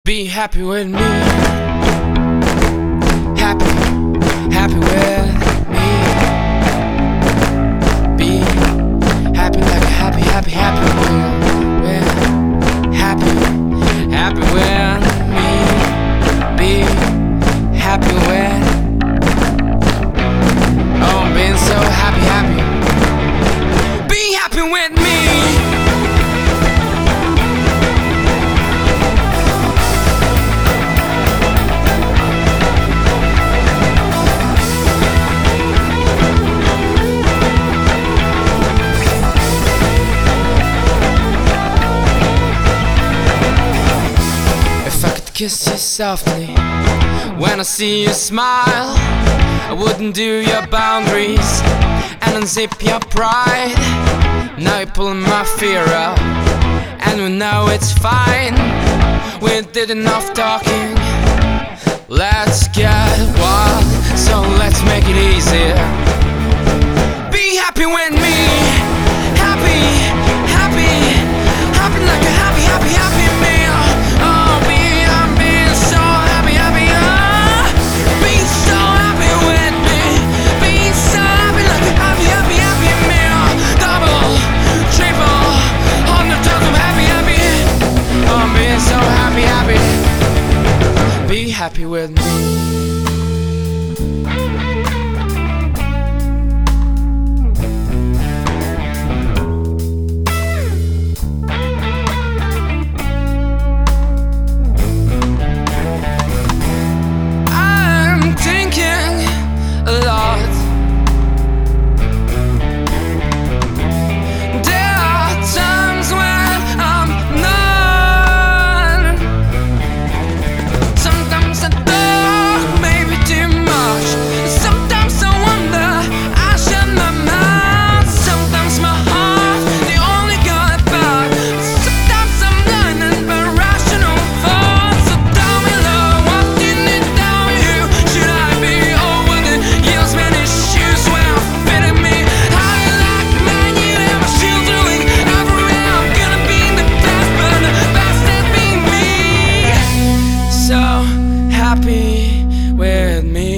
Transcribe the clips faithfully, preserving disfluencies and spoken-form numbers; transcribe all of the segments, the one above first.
Be happy with me. Happy, happy with me. Be happy like a happy, happy, happy with, with happy, happy with me. Be happy with. Oh, I'm being so happy, happy. Be happy with me. Kiss you softly when I see you smile. I wouldn't do your boundaries and unzip your pride. Now you're pulling my fear out, and we know it's fine. We did enough talking. Let's get wild, so let's make it easier. Be happy with me. Happy, happy, happy like a happy, happy, happy meal. Oh, be Be happy with me. I'm thinking a lot. There are times when I'm not. Sometimes I talk maybe too much. Sometimes I wonder I shut my mouth. Sometimes my heart's the only good part. Sometimes I'm learning by rational thoughts. So tell me, love, what did it tell you? Should I be over the years, many shoes when I'm fitting me? How do you like man? You have my shield doing everywhere. I'm gonna be the best, but the best at being me. So happy with me.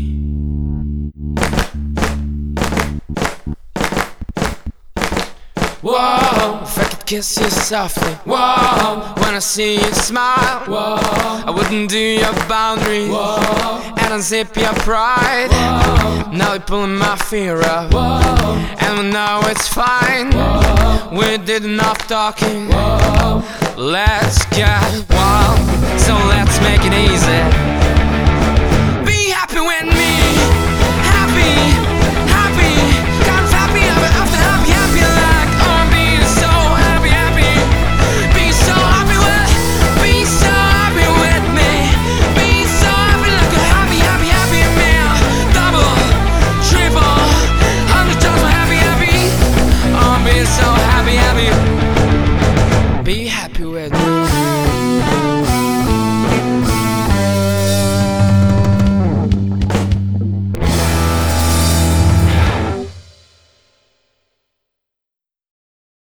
Whoa, if I could kiss you softly. Whoa, when I see you smile. Whoa, I wouldn't do your boundaries. Whoa, and unzip your pride. Whoa, now you're pulling my fear up. Whoa, and we know it's fine. Whoa, we did enough talking. Whoa, let's get wild.